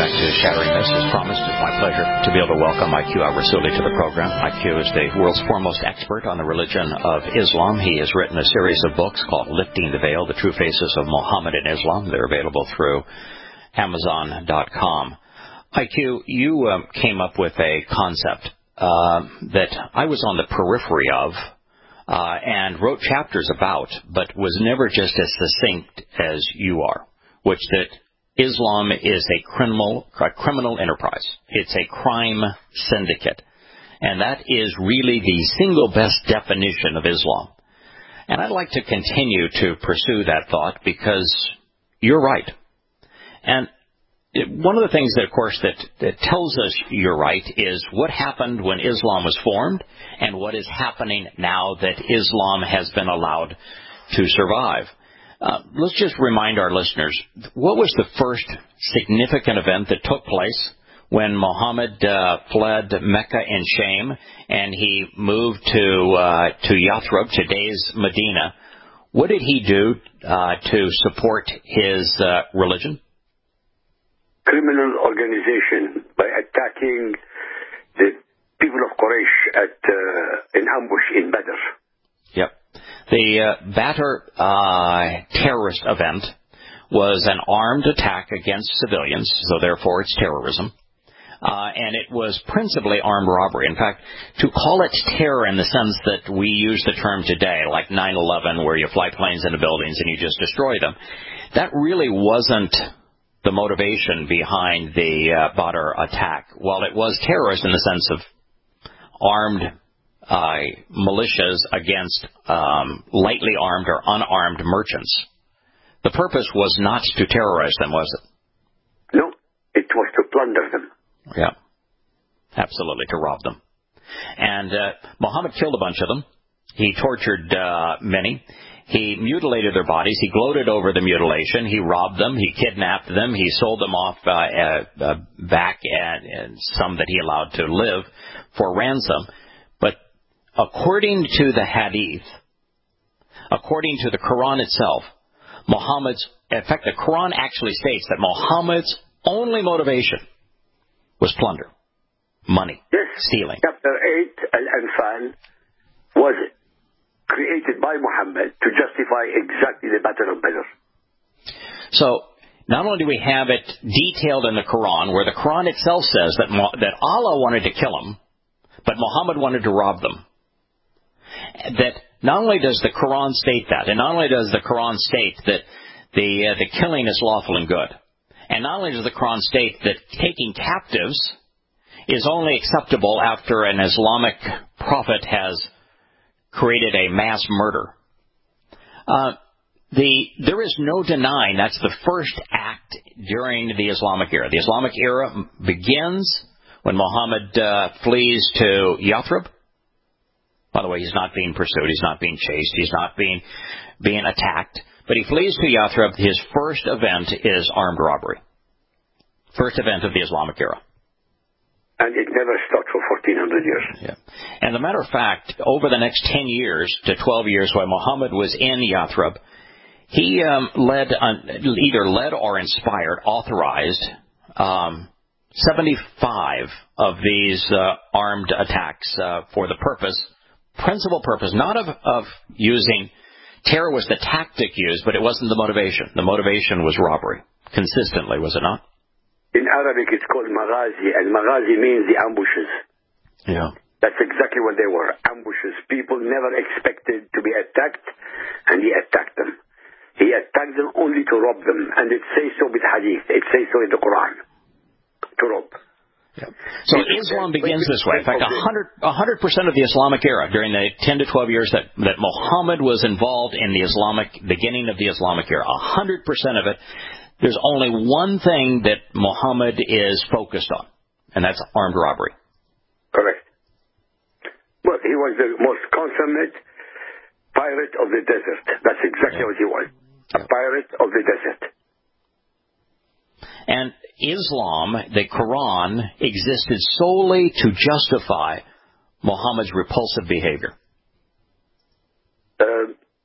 back to Shattering Myths. As promised, it's my pleasure to be able to welcome IQ al-Rassooli to the program. IQ is the world's foremost expert on the religion of Islam. He has written a series of books called Lifting the Veil, The True Faces of Muhammad and Islam. They're available through Amazon.com. IQ, you came up with a concept that I was on the periphery of and wrote chapters about, but was never just as succinct as you are, which that Islam is a criminal enterprise. It's a crime syndicate. And that is really the single best definition of Islam. And I'd like to continue to pursue that thought because you're right. And one of the things that, of course, that tells us you're right is what happened when Islam was formed and what is happening now that Islam has been allowed to survive. Let's just remind our listeners, what was the first significant event that took place when Muhammad fled Mecca in shame and he moved to Yathrib, today's Medina? What did he do to support his religion? Criminal organization by attacking the people of Quraysh in ambush in Badr. Yep. The Badr terrorist event was an armed attack against civilians, so therefore it's terrorism. And it was principally armed robbery. In fact, to call it terror in the sense that we use the term today, like 9/11, where you fly planes into buildings and you just destroy them, that really wasn't the motivation behind the Badr attack. While it was terrorist in the sense of armed militias against lightly armed or unarmed merchants, the purpose was not to terrorize them, was it? No, it was to plunder them. Yeah, absolutely, to rob them. And Muhammad killed a bunch of them. He tortured many. He mutilated their bodies. He gloated over the mutilation. He robbed them. He kidnapped them. He sold them off back, and some that he allowed to live for ransom. But according to the Hadith, according to the Quran itself, in fact, the Quran actually states that Muhammad's only motivation was plunder, money, stealing. Chapter 8, Al-Anfal, was created by Muhammad to justify exactly the Battle of Badr. So, not only do we have it detailed in the Quran, where the Quran itself says that Allah wanted to kill them, but Muhammad wanted to rob them. That not only does the Quran state that, and not only does the Quran state that the killing is lawful and good, and not only does the Quran state that taking captives is only acceptable after an Islamic prophet has created a mass murder. There is no denying that's the first act during the Islamic era. The Islamic era begins when Muhammad flees to Yathrib. By the way, he's not being pursued. He's not being chased. He's not being attacked. But he flees to Yathrib. His first event is armed robbery. First event of the Islamic era. And it never stopped for 1,400 years. Yeah. And as a matter of fact, over the next 10 years to 12 years while Muhammad was in Yathrib, he either led or inspired, authorized 75 of these armed attacks for the principal purpose, not of using terror was the tactic used, but it wasn't the motivation. The motivation was robbery, consistently, was it not? In Arabic, it's called maghazi, and maghazi means the ambushes. Yeah. That's exactly what they were, ambushes. People never expected to be attacked, and he attacked them. He attacked them only to rob them, and it says so with hadith. It says so in the Quran, to rob. Yeah. So Islam begins this way. In fact, 100% of the Islamic era, during the 10 to 12 years that Muhammad was involved in the beginning of the Islamic era, 100% of it, there's only one thing that Muhammad is focused on, and that's armed robbery. Correct. Well, he was the most consummate pirate of the desert. That's exactly what he was. A pirate of the desert. And Islam, the Quran, existed solely to justify Muhammad's repulsive behavior.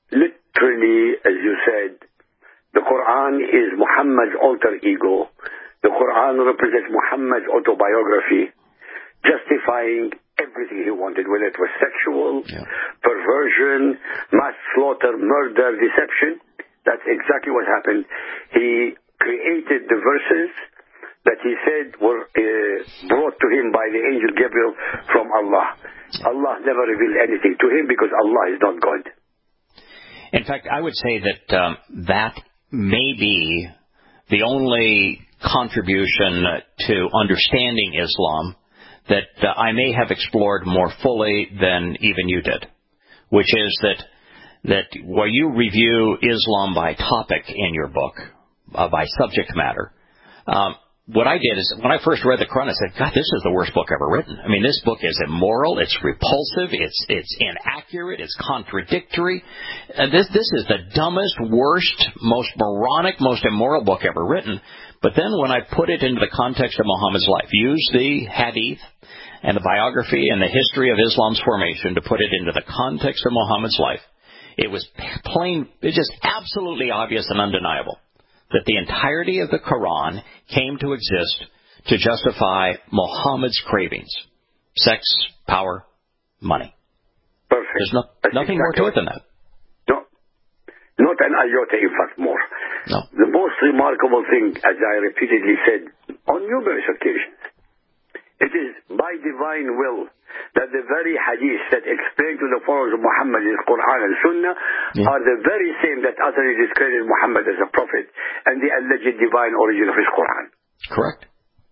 Literally, as you said, the Quran is Muhammad's alter ego The Quran represents Muhammad's autobiography, justifying everything he wanted, whether it was sexual, perversion, mass slaughter, murder, deception. That's exactly what happened. He created the verses that he said were brought to him by the angel Gabriel from Allah. Allah never revealed anything to him because Allah is not God. In fact, I would say that that may be the only contribution to understanding Islam that I may have explored more fully than even you did, which is that where you review Islam by topic in your book, by subject matter, what I did is, when I first read the Quran, I said, God, this is the worst book ever written. I mean, this book is immoral, it's repulsive, it's inaccurate, it's contradictory. This is the dumbest, worst, most moronic, most immoral book ever written. But then when I put it into the context of Muhammad's life, used the hadith and the biography and the history of Islam's formation to put it into the context of Muhammad's life, it was plain, it's just absolutely obvious and undeniable that the entirety of the Quran came to exist to justify Muhammad's cravings. Sex, power, money. Perfect. There's nothing more to it than that. No. Not an iota, in fact, more. No. The most remarkable thing, as I repeatedly said on numerous occasions, it is by divine will that the very hadith that explain to the followers of Muhammad in Quran and Sunnah are the very same that utterly discredit Muhammad as a prophet and the alleged divine origin of his Quran. Correct.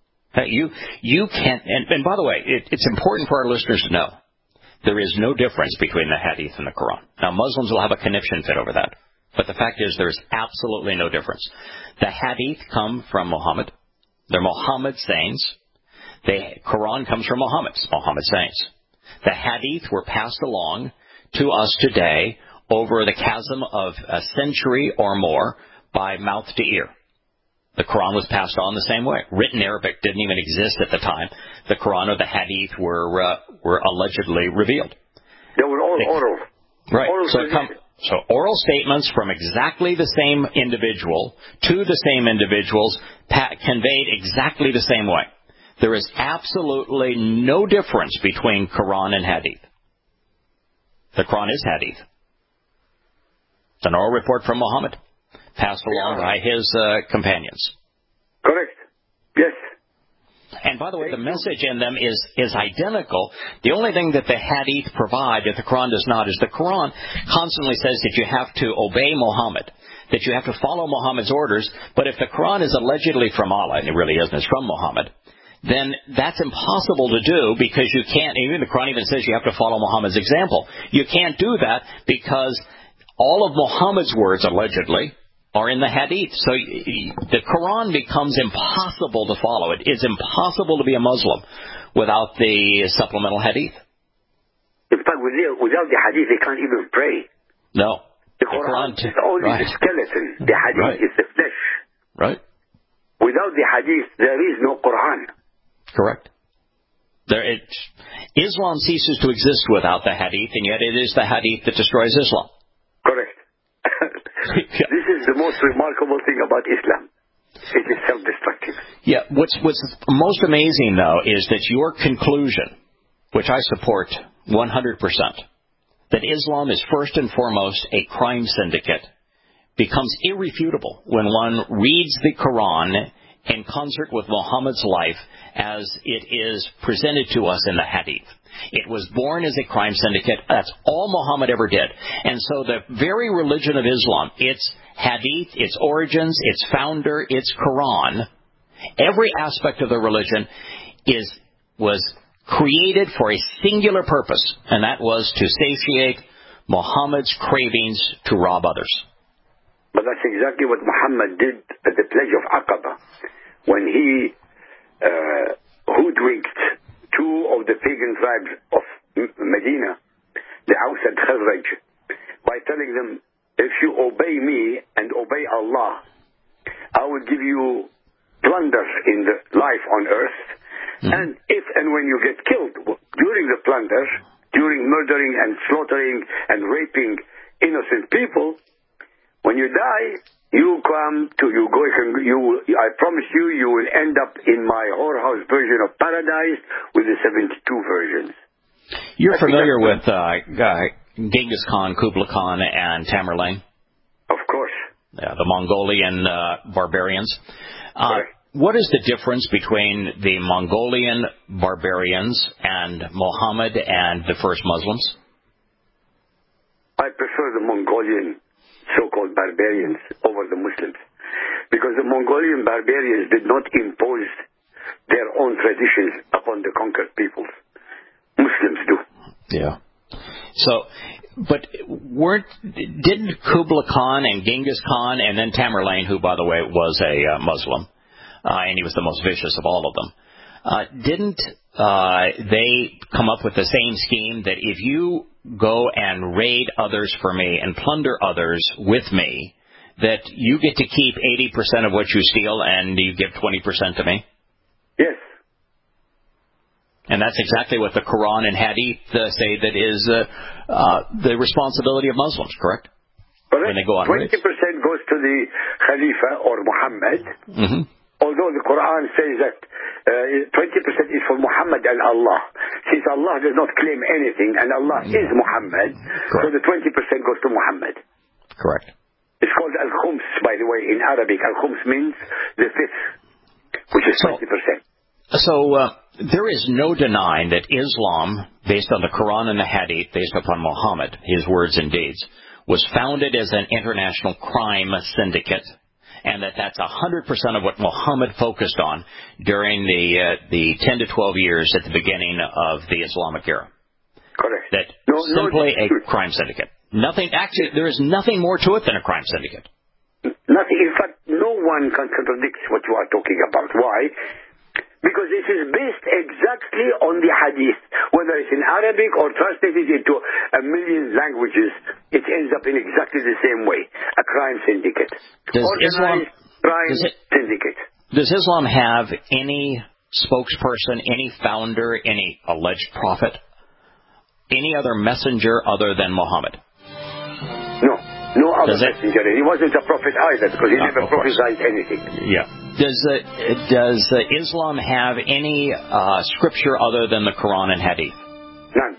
You can't, and by the way, it's important for our listeners to know, there is no difference between the hadith and the Quran. Now, Muslims will have a conniption fit over that, but the fact is there is absolutely no difference. The hadith come from Muhammad. They're Muhammad's sayings. The Quran comes from Muhammad's sayings. The hadith were passed along to us today over the chasm of a century or more by mouth to ear. The Quran was passed on the same way. Written Arabic didn't even exist at the time. The Quran or the hadith were allegedly revealed. They were all oral. Right. Oral So oral statements from exactly the same individual to the same individuals conveyed exactly the same way. There is absolutely no difference between Quran and Hadith. The Quran is Hadith. It's an oral report from Muhammad, passed along by his companions. Correct. Yes. And by the way, the message in them is identical. The only thing that the Hadith provide that the Quran does not is the Quran constantly says that you have to obey Muhammad, that you have to follow Muhammad's orders. But if the Quran is allegedly from Allah, and it really isn't, it's from Muhammad, then that's impossible to do because you can't, even the Quran even says you have to follow Muhammad's example. You can't do that because all of Muhammad's words, allegedly, are in the Hadith. So the Quran becomes impossible to follow. It is impossible to be a Muslim without the supplemental Hadith. In fact, without the Hadith, they can't even pray. No. The Quran is only the skeleton. The Hadith is the flesh. Right. Without the Hadith, there is no Quran. Correct. Islam ceases to exist without the Hadith, and yet it is the Hadith that destroys Islam. Correct. This is the most remarkable thing about Islam. It is self-destructive. Yeah. What's most amazing, though, is that your conclusion, which I support 100%, that Islam is first and foremost a crime syndicate, becomes irrefutable when one reads the Quran in concert with Muhammad's life as it is presented to us in the Hadith. It was born as a crime syndicate. That's all Muhammad ever did. And so the very religion of Islam, its Hadith, its origins, its founder, its Quran, every aspect of the religion was created for a singular purpose, and that was to satiate Muhammad's cravings to rob others. But that's exactly what Muhammad did at the pledge of Aqaba, when he hoodwinked two of the pagan tribes of Medina, the Aus and Khazraj, by telling them, if you obey me and obey Allah, I will give you plunder in the life on earth, and if and when you get killed during the plunder, during murdering and slaughtering and raping innocent people, when you die, You come to, you go, I promise you, you will end up in my whorehouse version of paradise with the 72 versions. You're familiar with Genghis Khan, Kublai Khan, and Tamerlane? Of course. Yeah, the Mongolian barbarians. What is the difference between the Mongolian barbarians and Muhammad and the first Muslims? I prefer the Mongolian so-called barbarians over the Muslims, because the Mongolian barbarians did not impose their own traditions upon the conquered peoples. Muslims do. Yeah. So, but didn't Kublai Khan and Genghis Khan and then Tamerlane, who, by the way, was a Muslim, and he was the most vicious of all of them, didn't they come up with the same scheme that if you go and raid others for me and plunder others with me, that you get to keep 80% of what you steal and you give 20% to me? Yes. And that's exactly what the Quran and Hadith say that is the responsibility of Muslims, correct? Correct. When they go on 20% goes to the Khalifa or Muhammad. Mm-hmm. Although the Quran says that 20% is for Muhammad and Allah. Since Allah does not claim anything and Allah is Muhammad, correct, so the 20% goes to Muhammad. Correct. It's called Al-Khums, by the way, in Arabic. Al-Khums means the fifth, which is 20%. So there is no denying that Islam, based on the Quran and the Hadith, based upon Muhammad, his words and deeds, was founded as an international crime syndicate, and that's 100% of what Muhammad focused on during the 10 to 12 years at the beginning of the Islamic era. Correct. That simply a crime syndicate. Nothing. Actually, there is nothing more to it than a crime syndicate. Nothing. In fact, no one can contradict what you are talking about. Why? Because this is based exactly on the hadith. Whether it's in Arabic or translated into a million languages, it ends up in exactly the same way. A crime syndicate. Organized crime syndicate. Does Islam have any spokesperson, any founder, any alleged prophet, any other messenger other than Muhammad? No other messenger. He wasn't a prophet either, because he never prophesied anything. Yeah. Does Islam have any scripture other than the Quran and Hadith? None.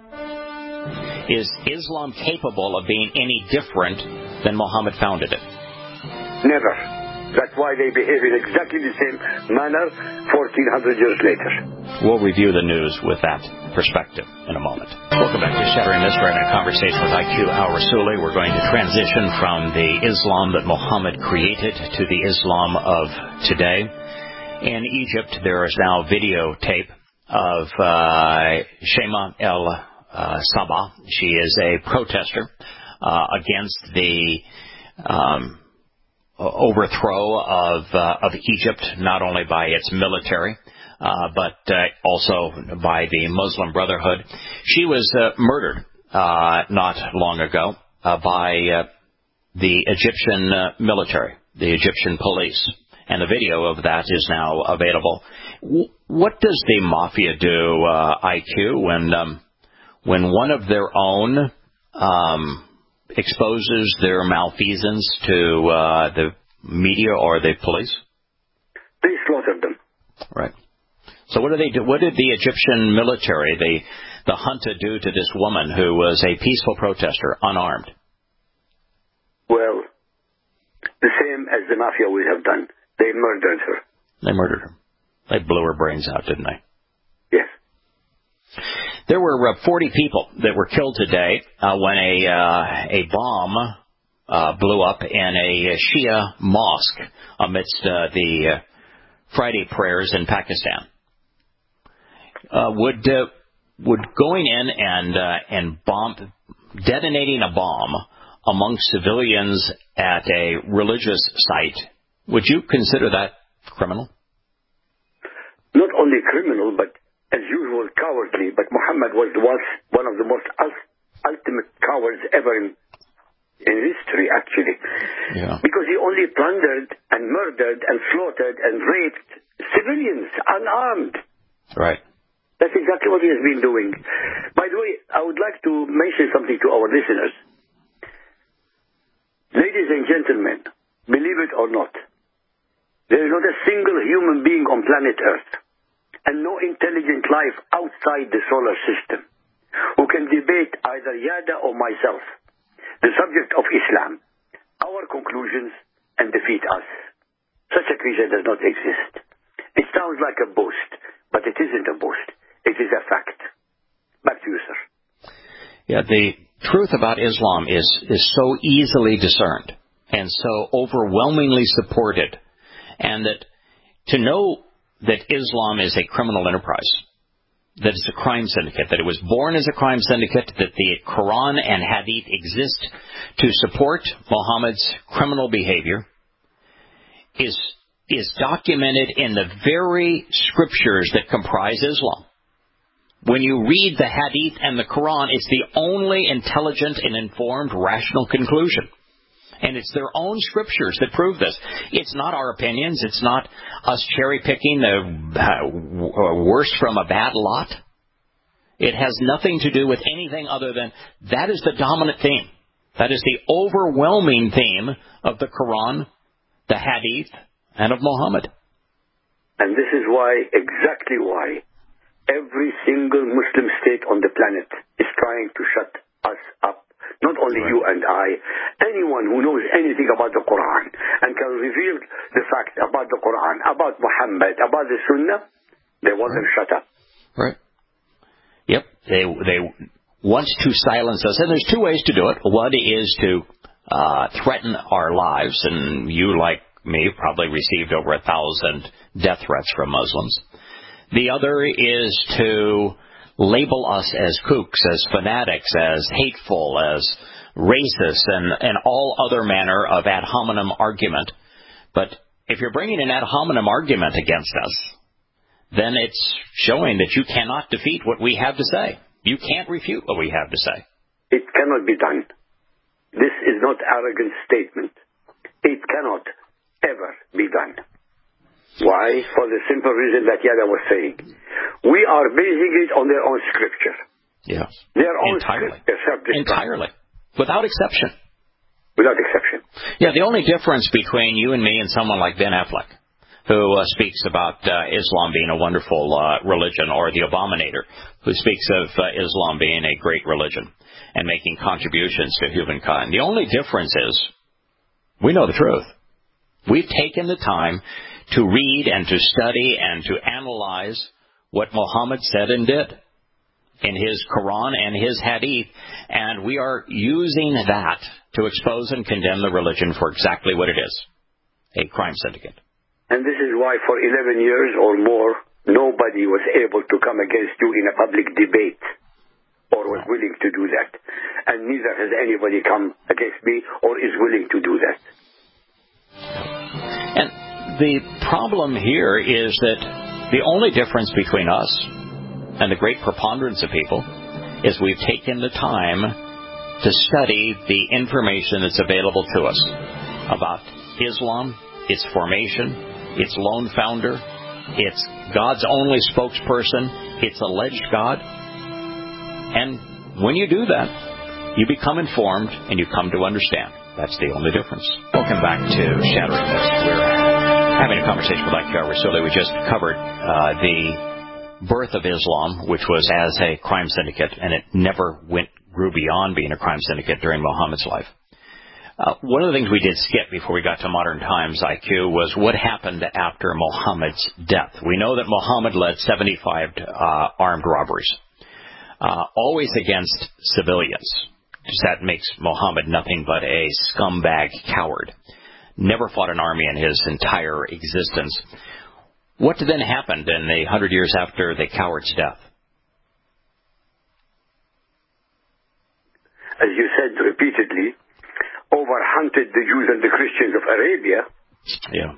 Is Islam capable of being any different than Muhammad founded it? Never. That's why they behave in exactly the same manner 1,400 years later. We'll review the news with that perspective in a moment. Welcome back to Shattering Mystery and a conversation with IQ al-Rassouli. We're going to transition from the Islam that Muhammad created to the Islam of today. In Egypt, there is now videotape of Shema el-Sabah. She is a protester against the overthrow of Egypt, not only by its military, but also by the Muslim Brotherhood. She was murdered not long ago by the Egyptian military, the Egyptian police, and the video of that is now available. What does the mafia do, IQ, when one of their own exposes their malfeasance to the media or the police? They slaughtered them. Right. So what do they do? What did the Egyptian military, the junta, do to this woman who was a peaceful protester, unarmed? Well, the same as the mafia would have done. They murdered her. They murdered her. They blew her brains out, didn't they? Yes. There were 40 people that were killed today when a bomb blew up in a Shia mosque amidst the Friday prayers in Pakistan. Would going in and detonating a bomb among civilians at a religious site, would you consider that criminal? Not only criminal, but as usual, cowardly. But Muhammad was one of the most ultimate cowards ever in history, actually. Yeah. Because he only plundered and murdered and slaughtered and raped civilians, unarmed. Right. That's exactly what he has been doing. By the way, I would like to mention something to our listeners. Ladies and gentlemen, believe it or not, there is not a single human being on planet Earth and no intelligent life outside the solar system who can debate either Yada or myself the subject of Islam, our conclusions, and defeat us. Such a creature does not exist. It sounds like a boast, but it isn't a boast. It is a fact. Back to you, sir. Yeah, the truth about Islam is so easily discerned and so overwhelmingly supported, and that to know that Islam is a criminal enterprise, that it's a crime syndicate, that it was born as a crime syndicate, that the Quran and Hadith exist to support Muhammad's criminal behavior, is documented in the very scriptures that comprise Islam. When you read the Hadith and the Quran, it's the only intelligent and informed rational conclusion. And it's their own scriptures that prove this. It's not our opinions. It's not us cherry-picking the worst from a bad lot. It has nothing to do with anything other than that is the dominant theme. That is the overwhelming theme of the Quran, the Hadith, and of Muhammad. And this is why, exactly why, every single Muslim state on the planet is trying to shut us up. Not only you and I, anyone who knows anything about the Quran and can reveal the facts about the Quran, about Muhammad, about the Sunnah, they want them shut up. Right. Yep. They want to silence us. And there's two ways to do it. One is to threaten our lives. And you, like me, probably received over 1,000 death threats from Muslims. The other is to label us as kooks, as fanatics, as hateful, as racist, and all other manner of ad hominem argument. But if you're bringing an ad hominem argument against us, then it's showing that you cannot defeat what we have to say. You can't refute what we have to say. It cannot be done. This is not arrogant statement. It cannot ever be done. Why? For the simple reason that Yada was saying. We are basing it on their own scripture. Yes. Their own entirely. scripture. Entirely. Without exception. Without exception. Yeah, the only difference between you and me and someone like Ben Affleck, who speaks about Islam being a wonderful religion, or the Abominator, who speaks of Islam being a great religion and making contributions to humankind. The only difference is we know the truth. We've taken the time to read and to study and to analyze what Muhammad said and did in his Quran and his Hadith, and we are using that to expose and condemn the religion for exactly what it is, a crime syndicate. And this is why for 11 years or more, nobody was able to come against you in a public debate or was willing to do that. And neither has anybody come against me or is willing to do that. And the problem here is that the only difference between us and the great preponderance of people is we've taken the time to study the information that's available to us about Islam, its formation, its lone founder, its God's only spokesperson, its alleged God. And when you do that, you become informed and you come to understand. That's the only difference. Welcome back to Shattering Myths. We're having a conversation with Aykar Rassooli. We just covered the birth of Islam, which was as a crime syndicate, and it never grew beyond being a crime syndicate during Muhammad's life. One of the things we did skip before we got to modern times, IQ, was what happened after Muhammad's death. We know that Muhammad led 75 armed robberies, always against civilians. That makes Muhammad nothing but a scumbag coward. Never fought an army in his entire existence. What then happened in the 100 years after the coward's death? As you said repeatedly, overhunted the Jews and the Christians of Arabia. Yeah.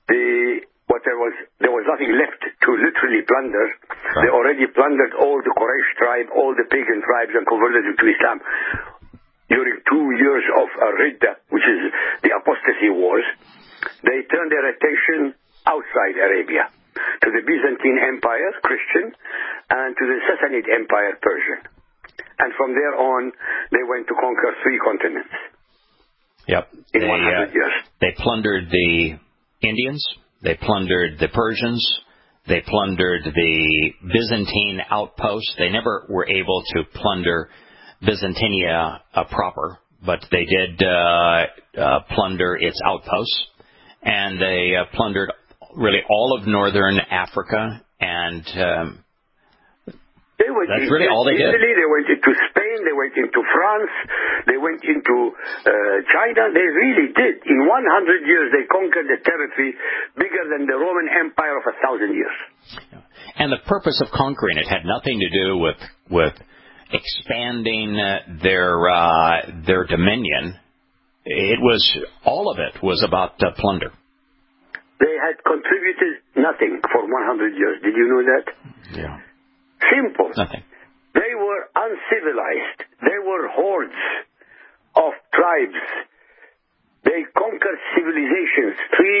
There was nothing left to literally plunder. Right. They already plundered all the Quraysh tribe, all the pagan tribes, and converted them to Islam. During 2 years of Ridda, which is the apostasy wars, they turned their attention outside Arabia, to the Byzantine Empire, Christian, and to the Sassanid Empire, Persian. And from there on, they went to conquer 3 continents. Yep. In 100 years. They plundered the Indians. They plundered the Persians. They plundered the Byzantine outposts. They never were able to plunder Byzantinia proper, but they did plunder its outposts, and they plundered really all of northern Africa, and that's really all they did. Italy, they went into Spain, they went into France, they went into China. They really did. In 100 years, they conquered a territory bigger than the Roman Empire of 1,000 years. And the purpose of conquering it had nothing to do with expanding their dominion. All of it was about plunder. They had contributed nothing for 100 years. Did you know that? Yeah. Simple. Nothing. They were uncivilized. They were hordes of tribes. They conquered civilizations.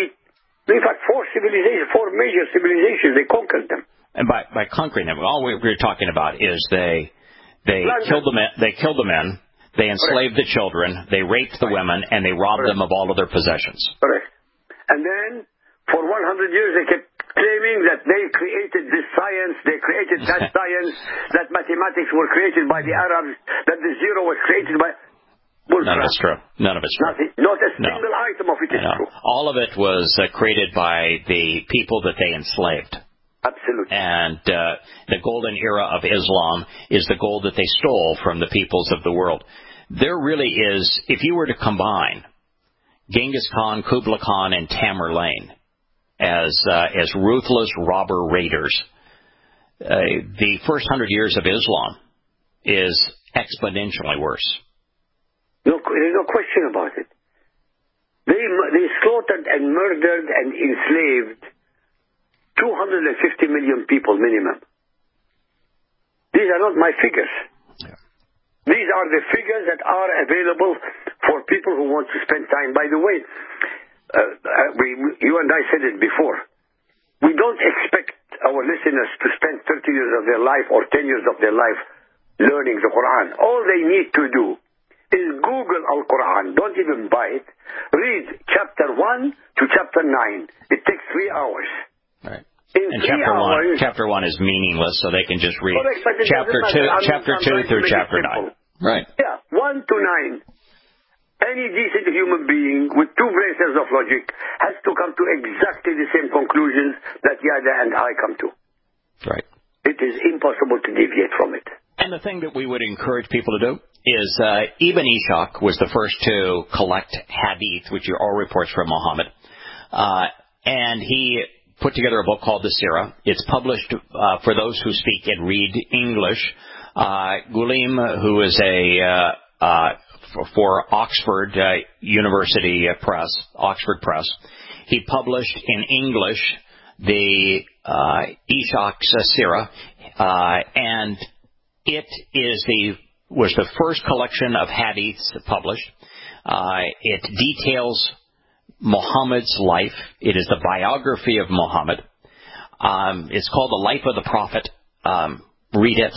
Four major civilizations. They conquered them. And by conquering them, all we're talking about is they killed the men. They killed the men. They enslaved the children. They raped the women, and they robbed them of all of their possessions. Correct. And then for 100 years, they kept claiming that they created this science, they created that science, that mathematics were created by the Arabs, that the zero was created by... None of it's true. None of it's true. Nothing, not a single item of it is true. All of it was created by the people that they enslaved. Absolutely. And the golden era of Islam is the gold that they stole from the peoples of the world. There really is, if you were to combine Genghis Khan, Kublai Khan, and Tamerlane as ruthless robber raiders, the first 100 years of Islam is exponentially worse. No, there's no question about it. They slaughtered and murdered and enslaved 250 million people minimum. These are not my figures. Yeah. These are the figures that are available for people who want to spend time. By the way, you and I said it before. We don't expect our listeners to spend 30 years of their life or 10 years of their life learning the Quran. All they need to do is Google Al-Quran. Don't even buy it. Read chapter 1 to chapter 9. It takes 3 hours. Right. In and 3 hours, chapter 1 is meaningless, so they can just read chapter 2 through chapter 9. Right. Yeah, 1 to 9. Any decent human being with 2 braces of logic has to come to exactly the same conclusions that Yada and I come to. Right. It is impossible to deviate from it. And the thing that we would encourage people to do is Ibn Ishaq was the first to collect hadith, which are all reports from Muhammad, and he put together a book called the Sirah. It's published for those who speak and read English. Ghulam, who is for Oxford University Press, Oxford Press, he published in English the Ishaq's Sirah, and it was the first collection of hadiths published. It details Muhammad's life. It is the biography of Muhammad. It's called The Life of the Prophet. Read it.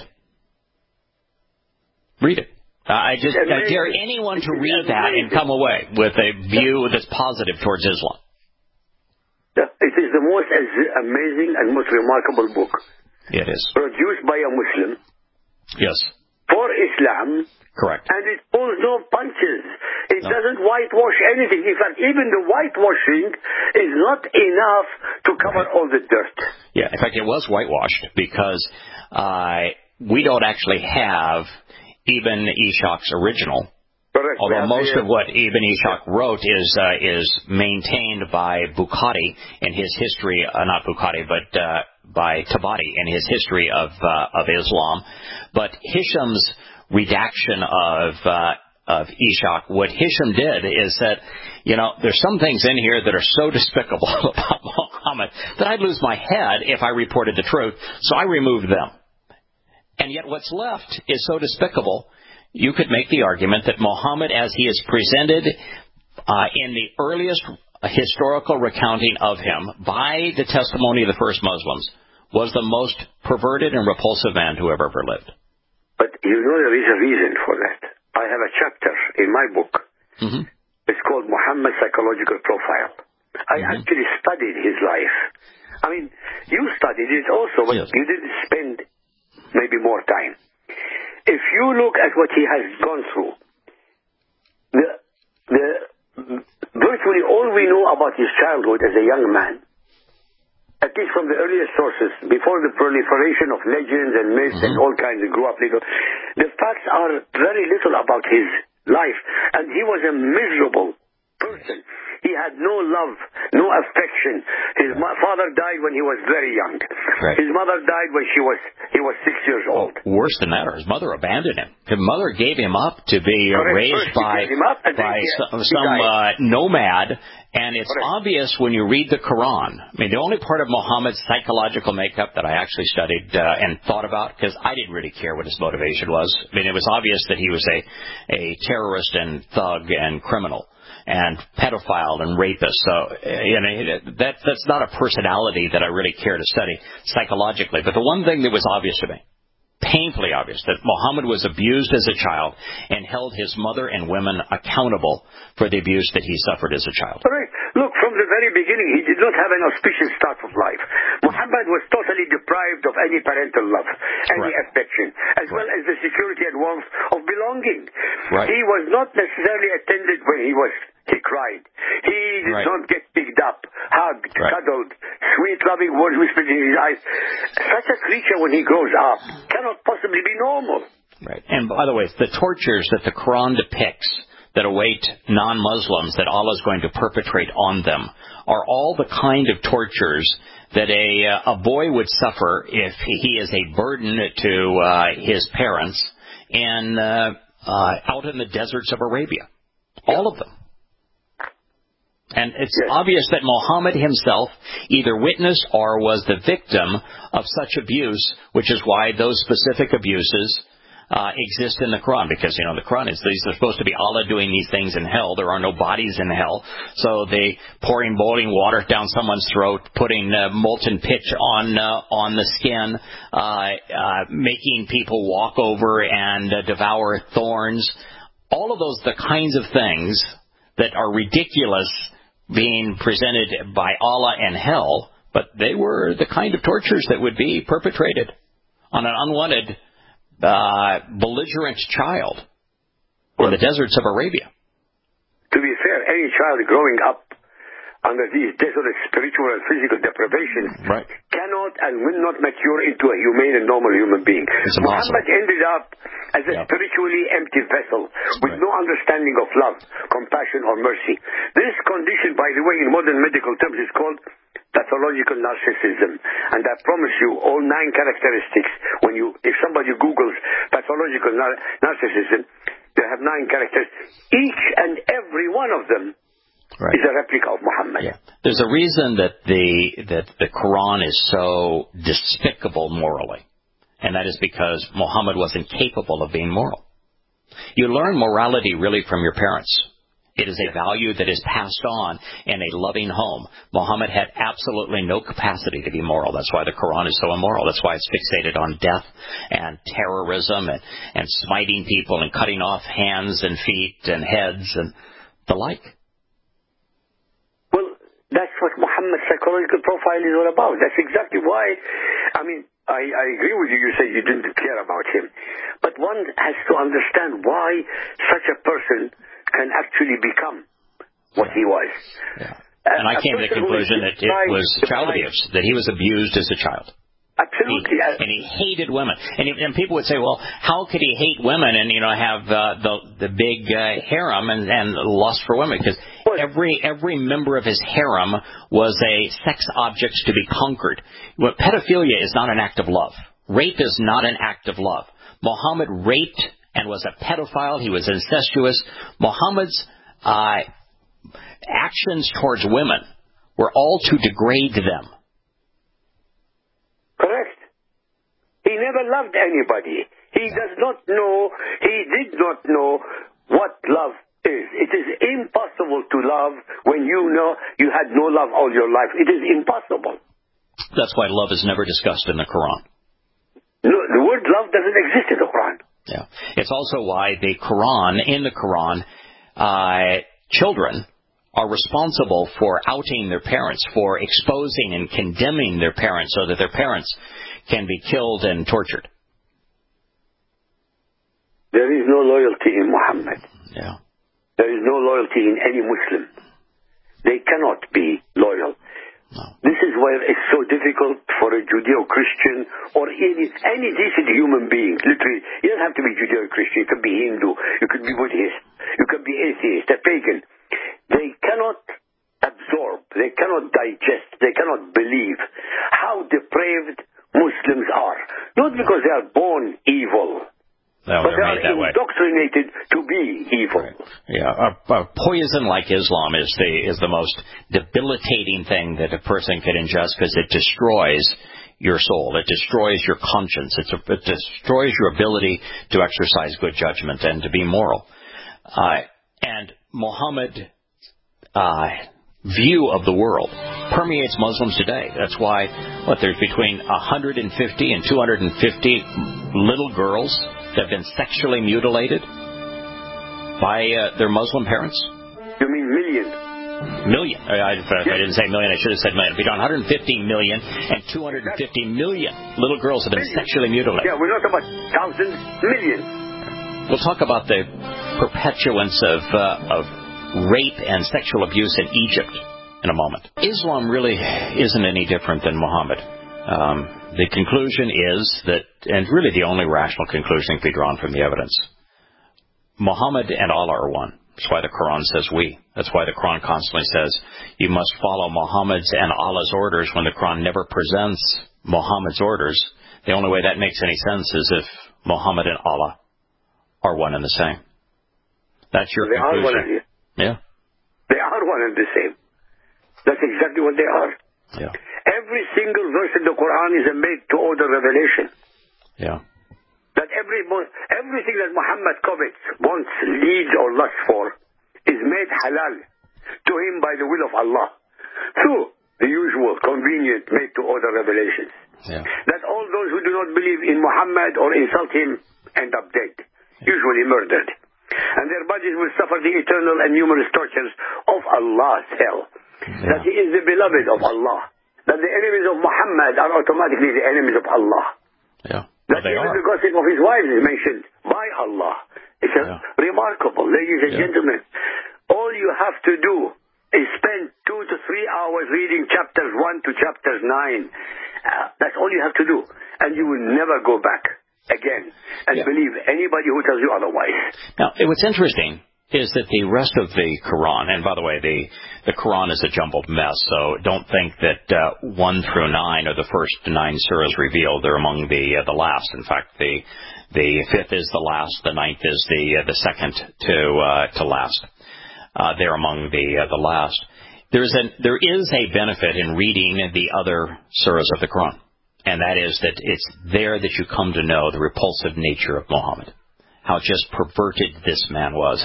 Read it. I dare anyone to read that and come away with a view that's positive towards Islam. It is the most amazing and most remarkable book. It is. Produced by a Muslim. Yes. For Islam. Correct. And it pulls no punches. It doesn't whitewash anything. In fact, even the whitewashing is not enough to cover all the dirt. Yeah, in fact, it was whitewashed because we don't actually have Ibn Ishaq's original. Correct. Although most of what Ibn Ishaq wrote is maintained by Bukhari in his history, not Bukhari, but by Tabari in his history of Islam. But Hisham's redaction of Ishaq, what Hisham did is that, there's some things in here that are so despicable about Muhammad that I'd lose my head if I reported the truth, so I removed them. And yet what's left is so despicable, you could make the argument that Muhammad, as he is presented in the earliest historical recounting of him by the testimony of the first Muslims, was the most perverted and repulsive man who ever lived. But there is a reason for that. I have a chapter in my book It's called Muhammad's Psychological Profile. I actually studied his life. I mean, you studied it also, but you didn't spend maybe more time. If you look at what he has gone through, virtually all we know about his childhood as a young man, at least from the earliest sources, before the proliferation of legends and myths and all kinds of grew up little, the facts are very little about his life. And he was a miserable person. He had no love, no affection. His father died when he was very young. Right. His mother died when he was 6 years old. Worse than that, his mother abandoned him. His mother gave him up to be raised by some nomad. And it's obvious when you read the Quran. I mean, the only part of Muhammad's psychological makeup that I actually studied and thought about, because I didn't really care what his motivation was. I mean, it was obvious that he was a terrorist and thug and criminal and pedophile and rapist. So, that's not a personality that I really care to study psychologically. But the one thing that was obvious to me, painfully obvious, that Muhammad was abused as a child and held his mother and women accountable for the abuse that he suffered as a child. Correct. Look, from the very beginning, he did not have an auspicious start of life. Muhammad was totally deprived of any parental love, any affection, as well as the security and warmth of belonging. Right. He was not necessarily attended when he cried. He did not get picked up, hugged, cuddled, sweet, loving words whispered in his eyes. Such a creature, when he grows up, cannot possibly be normal. Right. And by the way, the tortures that the Quran depicts that await non-Muslims that Allah is going to perpetrate on them are all the kind of tortures that a boy would suffer if he is a burden to his parents and out in the deserts of Arabia. All of them. And it's obvious that Muhammad himself either witnessed or was the victim of such abuse, which is why those specific abuses exist in the Quran, because, the Quran is, these are supposed to be Allah doing these things in hell. There are no bodies in hell. So they pouring boiling water down someone's throat, putting molten pitch on the skin, making people walk over and devour thorns. All of those, the kinds of things that are ridiculous being presented by Allah and hell, but they were the kind of tortures that would be perpetrated on an unwanted belligerent child in the deserts of Arabia. To be fair, any child growing up under these desolate spiritual and physical deprivations cannot and will not mature into a humane and normal human being. Muhammad ended up as a spiritually empty vessel with no understanding of love, compassion, or mercy. This condition, by the way, in modern medical terms is called pathological narcissism. And I promise you, all 9 characteristics, if somebody Googles pathological narcissism, they have 9 characters. Each and every one of them is a replica of Muhammad. Yeah. There's a reason that the Quran is so despicable morally, and that is because Muhammad wasn't capable of being moral. You learn morality really from your parents. It is a value that is passed on in a loving home. Muhammad had absolutely no capacity to be moral. That's why the Quran is so immoral. That's why it's fixated on death and terrorism and smiting people and cutting off hands and feet and heads and the like. Well, that's what Muhammad's psychological profile is all about. That's exactly why, I agree with you. You say you didn't care about him. But one has to understand why such a person can actually become what he was. Yeah. And I came to the conclusion that it was child abuse, that he was abused as a child. Absolutely. And he hated women. And people would say, well, how could he hate women and, have the big harem and lust for women? Because every member of his harem was a sex object to be conquered. Well, pedophilia is not an act of love. Rape is not an act of love. Muhammad raped and was a pedophile. He was incestuous. Muhammad's actions towards women were all to degrade them. Correct. He never loved anybody. He did not know what love is. It is impossible to love when you had no love all your life. It is impossible. That's why love is never discussed in the Quran. No, the word love doesn't exist in the Quran. Yeah. It's also why in the Quran, children are responsible for outing their parents, for exposing and condemning their parents so that their parents can be killed and tortured. There is no loyalty in Muhammad. Yeah. There is no loyalty in any Muslim. They cannot be loyal. No. This is why it's so difficult for a Judeo-Christian or any decent human being. Literally, you don't have to be Judeo-Christian. You could be Hindu. You could be Buddhist. You could be atheist, a pagan. They cannot absorb. They cannot digest. They cannot believe how depraved Muslims are. Not because they are born evil. No, but they made that are indoctrinated to be evil. Right. Yeah, poison like Islam is the most debilitating thing that a person can ingest because it destroys your soul. It destroys your conscience. It destroys your ability to exercise good judgment and to be moral. And Muhammad's view of the world permeates Muslims today. That's why there's between 150 and 250 little girls that have been sexually mutilated by their Muslim parents? You mean million? Million. I didn't say million. I should have said million. Between 150 million and 250 million little girls have been sexually mutilated. Yeah, we're not about thousands, millions. We'll talk about the perpetuance of rape and sexual abuse in Egypt in a moment. Islam really isn't any different than Muhammad. The conclusion is that, and really the only rational conclusion can be drawn from the evidence, Muhammad and Allah are one. That's why the Quran says we. That's why the Quran constantly says you must follow Muhammad's and Allah's orders when the Quran never presents Muhammad's orders. The only way that makes any sense is if Muhammad and Allah are one and the same. That's your conclusion. Yeah. They are one and the same. That's exactly what they are. Yeah. Every single verse in the Quran is a made-to-order revelation. Yeah. That everything that Muhammad covets, wants, needs, or lusts for, is made halal to him by the will of Allah through the usual convenient made-to-order revelations. Yeah. That all those who do not believe in Muhammad or insult him end up dead, usually murdered. And their bodies will suffer the eternal and numerous tortures of Allah's hell. Yeah. That he is the beloved of Allah. That the enemies of Muhammad are automatically the enemies of Allah. Yeah. That even the gossip of his wives is mentioned by Allah. It's remarkable. Ladies and gentlemen, all you have to do is spend 2 to 3 hours reading chapters 1 to chapters 9. That's all you have to do. And you will never go back again and believe anybody who tells you otherwise. Now, what's interesting is that the rest of the Quran, and by the way, the Quran is a jumbled mess, so don't think that 1 through 9 are the first 9 surahs revealed. They're among the last. In fact, the 5th is the last, the 9th is the second to last. They're among the last. There is a benefit in reading the other surahs of the Quran, and that is that it's there that you come to know the repulsive nature of Muhammad. How just perverted this man was,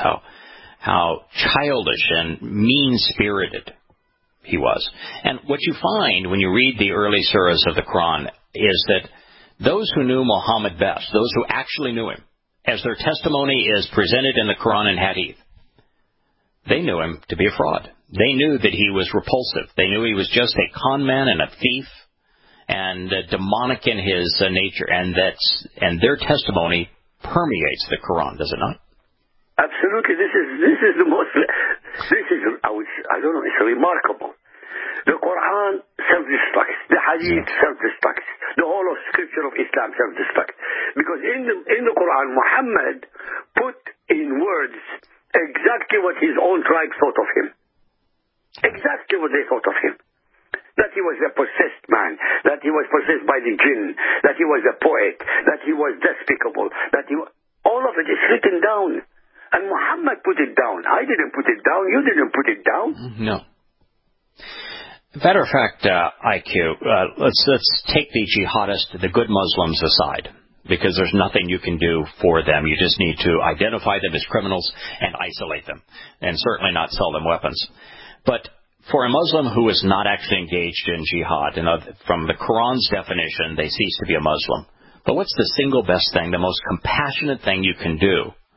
how childish and mean-spirited he was. And what you find when you read the early surahs of the Quran is that those who knew Muhammad best, those who actually knew him, as their testimony is presented in the Quran and Hadith, they knew him to be a fraud. They knew that he was repulsive. They knew he was just a con man and a thief and demonic in his nature, and their testimony permeates the Quran, does it not? Absolutely. This is the most. I don't know. It's remarkable. The Quran self-destructs. The Hadith self-destructs. The whole of Scripture of Islam self-destructs. Because in the Quran, Muhammad put in words exactly what his own tribe thought of him. Exactly what they thought of him. That he was a possessed man, that he was possessed by the jinn, that he was a poet, that he was despicable, all of it is written down. And Muhammad put it down. I didn't put it down. You didn't put it down. No. Matter of fact, IQ, let's take the jihadists, the good Muslims aside, because there's nothing you can do for them. You just need to identify them as criminals and isolate them, and certainly not sell them weapons. But for a Muslim who is not actually engaged in jihad, from the Quran's definition, they cease to be a Muslim. But what's the single best thing, the most compassionate thing you can do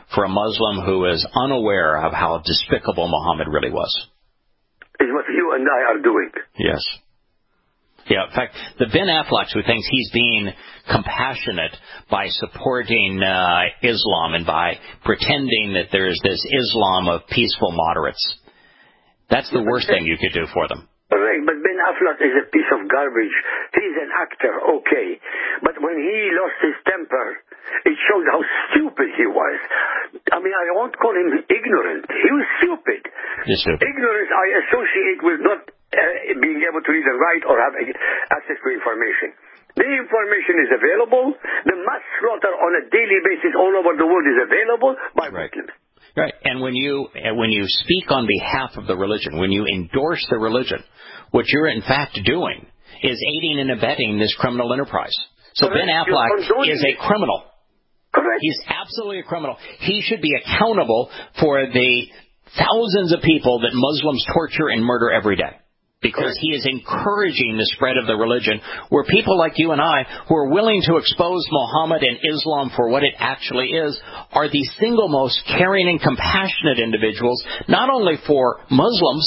for a Muslim who is unaware of how despicable Muhammad really was. Is what you and I are doing. Yes. Yeah, in fact, the Ben Affleck who thinks he's being compassionate by supporting Islam and by pretending that there's this Islam of peaceful moderates, that's the worst thing you could do for them. Correct, but Ben Affleck is a piece of garbage. He's an actor, okay. But when he lost his temper, it showed how stupid he was. I mean, I won't call him ignorant. He was stupid. Ignorance I associate with not being able to read and write or have access to information. The information is available. The mass slaughter on a daily basis all over the world is available by Muslims. Right, and when you speak on behalf of the religion, when you endorse the religion, what you're in fact doing is aiding and abetting this criminal enterprise. So Ben Affleck is a criminal. Correct. He's absolutely a criminal. He should be accountable for the thousands of people that Muslims torture and murder every day. Because he is encouraging the spread of the religion where people like you and I, who are willing to expose Muhammad and Islam for what it actually is, are the single most caring and compassionate individuals, not only for Muslims,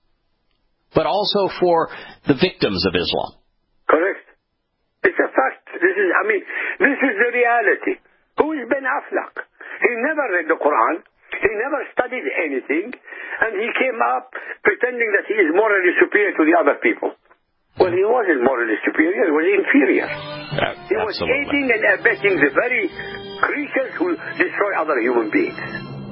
but also for the victims of Islam. Correct. It's a fact. This is the reality. Who is Ben Affleck? He never read the Quran. He never studied anything, and he came up pretending that he is morally superior to the other people. Well, he wasn't morally superior, he was inferior. He was aiding and abetting the very creatures who destroy other human beings.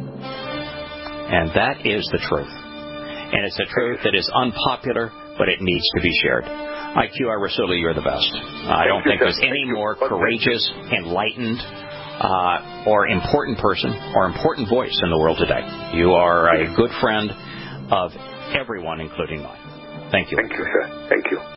And that is the truth. And it's a truth that is unpopular, but it needs to be shared. IQ Rasuli, you're the best. I don't think there's any more courageous, enlightened, or important person or important voice in the world today. You are a good friend of everyone, including mine. Thank you. Thank you, sir. Thank you.